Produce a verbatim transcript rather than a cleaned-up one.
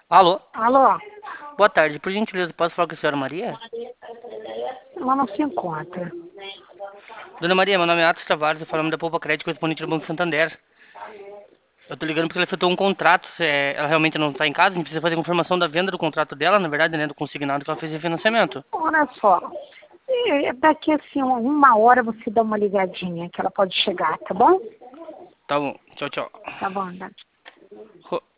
Alô? Alô? Boa tarde, por gentileza, posso falar com a senhora Maria? Ela não se encontra. Dona Maria, meu nome é Atos Tavares, eu falo da Poupa Crédito, correspondente do Banco Santander. Eu tô ligando porque ela efetuou um contrato, se é- ela realmente não tá em casa, a gente precisa fazer a confirmação da venda do contrato dela, na verdade, né, do consignado que ela fez refinanciamento. Olha só. E daqui assim, uma hora você dá uma ligadinha que ela pode chegar, tá bom? Tá bom, tchau, tchau. Tá bom, Dani. Ro-